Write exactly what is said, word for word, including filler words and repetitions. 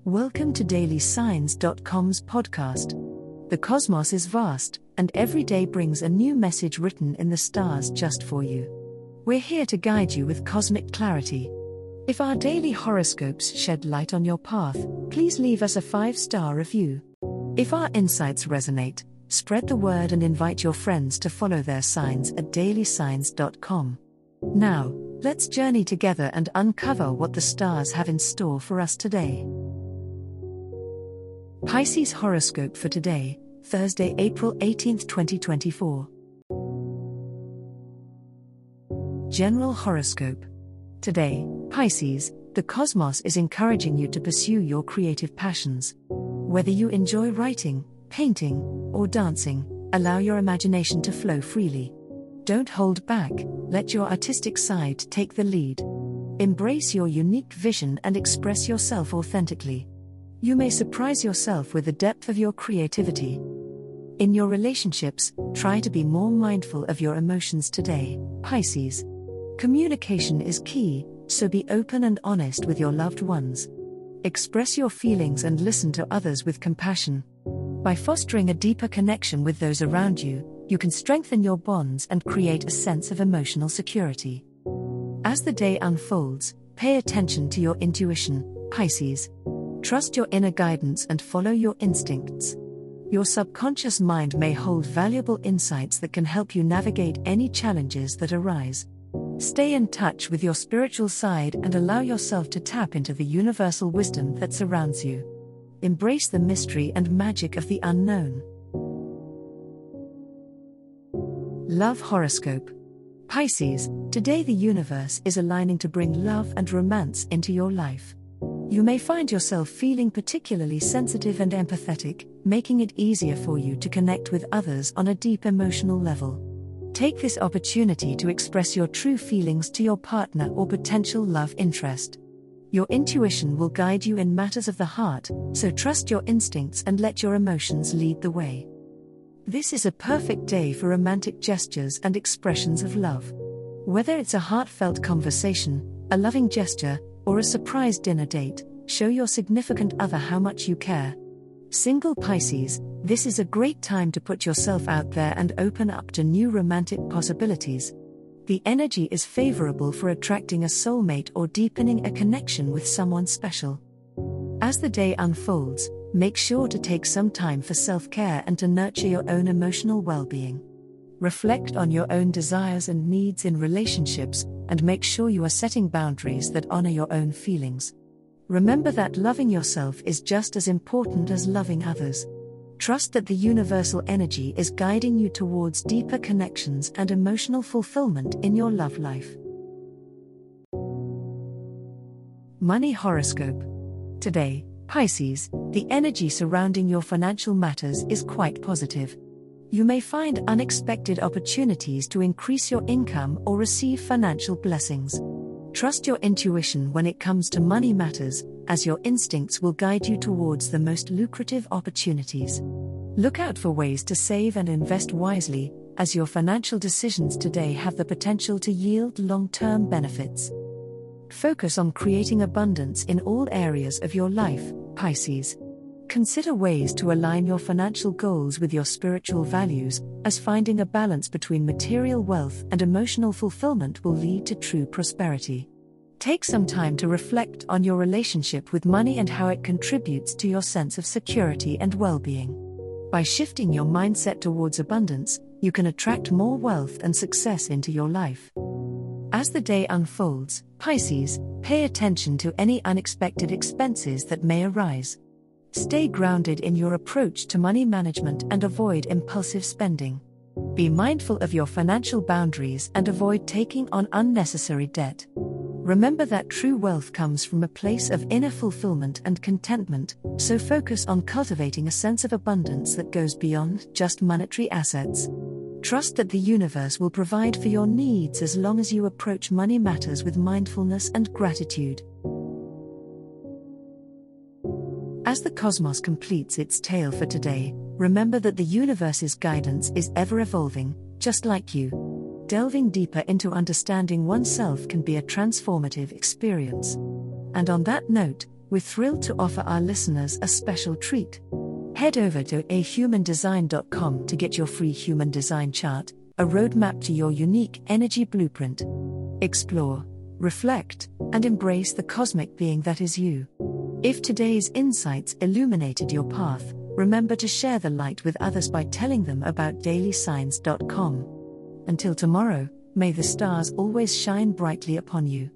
Welcome to daily signs dot com's podcast. The cosmos is vast, and every day brings a new message written in the stars just for you. We're here to guide you with cosmic clarity. If our daily horoscopes shed light on your path, please leave us a five-star review. If our insights resonate, spread the word and invite your friends to follow their signs at daily signs dot com. Now, let's journey together and uncover what the stars have in store for us today. Pisces horoscope for today, Thursday, April eighteenth, twenty twenty-four. General horoscope. Today, Pisces, the cosmos is encouraging you to pursue your creative passions. Whether you enjoy writing, painting, or dancing, allow your imagination to flow freely. Don't hold back, let your artistic side take the lead. Embrace your unique vision and express yourself authentically. You may surprise yourself with the depth of your creativity. In your relationships, try to be more mindful of your emotions today, Pisces. Communication is key, so be open and honest with your loved ones. Express your feelings and listen to others with compassion. By fostering a deeper connection with those around you, you can strengthen your bonds and create a sense of emotional security. As the day unfolds, pay attention to your intuition, Pisces. Trust your inner guidance and follow your instincts. Your subconscious mind may hold valuable insights that can help you navigate any challenges that arise. Stay in touch with your spiritual side and allow yourself to tap into the universal wisdom that surrounds you. Embrace the mystery and magic of the unknown. Love horoscope. Pisces, today the universe is aligning to bring love and romance into your life. You may find yourself feeling particularly sensitive and empathetic, making it easier for you to connect with others on a deep emotional level. Take this opportunity to express your true feelings to your partner or potential love interest. Your intuition will guide you in matters of the heart, so trust your instincts and let your emotions lead the way. This is a perfect day for romantic gestures and expressions of love. Whether it's a heartfelt conversation, a loving gesture, or a surprise dinner date, show your significant other how much you care. Single Pisces, this is a great time to put yourself out there and open up to new romantic possibilities. The energy is favorable for attracting a soulmate or deepening a connection with someone special. As the day unfolds, make sure to take some time for self-care and to nurture your own emotional well-being. Reflect on your own desires and needs in relationships, and make sure you are setting boundaries that honor your own feelings. Remember that loving yourself is just as important as loving others. Trust that the universal energy is guiding you towards deeper connections and emotional fulfillment in your love life. Money horoscope. Today, Pisces, the energy surrounding your financial matters is quite positive. You may find unexpected opportunities to increase your income or receive financial blessings. Trust your intuition when it comes to money matters, as your instincts will guide you towards the most lucrative opportunities. Look out for ways to save and invest wisely, as your financial decisions today have the potential to yield long-term benefits. Focus on creating abundance in all areas of your life, Pisces. Consider ways to align your financial goals with your spiritual values, as finding a balance between material wealth and emotional fulfillment will lead to true prosperity. Take some time to reflect on your relationship with money and how it contributes to your sense of security and well-being. By shifting your mindset towards abundance, you can attract more wealth and success into your life. As the day unfolds, Pisces, pay attention to any unexpected expenses that may arise. Stay grounded in your approach to money management and avoid impulsive spending. Be mindful of your financial boundaries and avoid taking on unnecessary debt. Remember that true wealth comes from a place of inner fulfillment and contentment, so focus on cultivating a sense of abundance that goes beyond just monetary assets. Trust that the universe will provide for your needs as long as you approach money matters with mindfulness and gratitude. As the cosmos completes its tale for today, remember that the universe's guidance is ever evolving, just like you. Delving deeper into understanding oneself can be a transformative experience. And on that note, we're thrilled to offer our listeners a special treat. Head over to a human design dot com to get your free human design chart, a roadmap to your unique energy blueprint. Explore, reflect, and embrace the cosmic being that is you. If today's insights illuminated your path, remember to share the light with others by telling them about daily signs dot com. Until tomorrow, may the stars always shine brightly upon you.